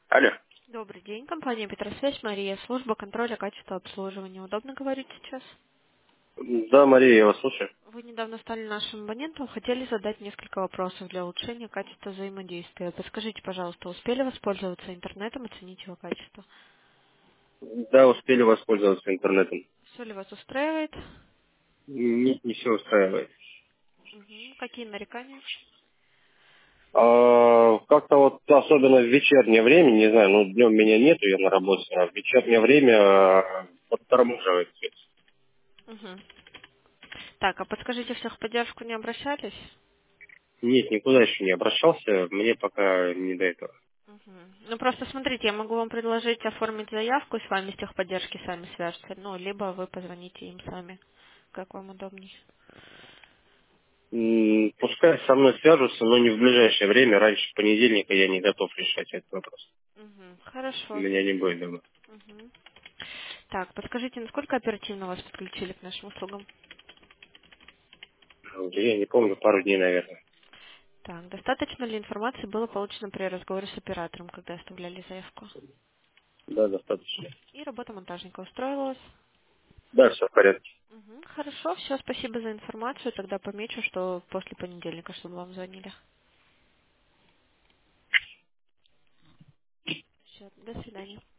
Алло. Добрый день, компания Петросвязь, Мария, служба контроля качества обслуживания. Удобно говорить сейчас? Да, Мария, я вас слушаю. Вы недавно стали нашим абонентом, хотели задать несколько вопросов для улучшения качества взаимодействия. Подскажите, пожалуйста, успели воспользоваться интернетом, оценить его качество? Да, успели воспользоваться интернетом. Все ли вас устраивает? Нет, не все устраивает. Мгм. Какие нарекания? Как-то вот, особенно в вечернее время, не знаю, ну, днем меня нету, я на работе, а в вечернее время подтормаживает связь. Мгм. Так, а подскажите, в техподдержку не обращались? Нет, никуда еще не обращался, мне пока не до этого. Мгм. Ну просто смотрите, я могу вам предложить оформить заявку, и с вами с техподдержки сами свяжутся, ну, либо вы позвоните им сами, как вам удобнее. Пускай со мной свяжутся, но не в ближайшее время, раньше понедельника я не готов решать этот вопрос. Мгм. Хорошо. Меня не будет дома. Мгм. Так, подскажите, насколько оперативно вас подключили к нашим услугам? Я не помню, пару дней, наверное. Так, достаточно ли информации было получено при разговоре с оператором, когда оставляли заявку? Да, достаточно. И работа монтажника устроила вас? Да, все в порядке. Мгм. Хорошо, все, спасибо за информацию. Тогда помечу, что после понедельника, чтобы вам звонили. Все, до свидания.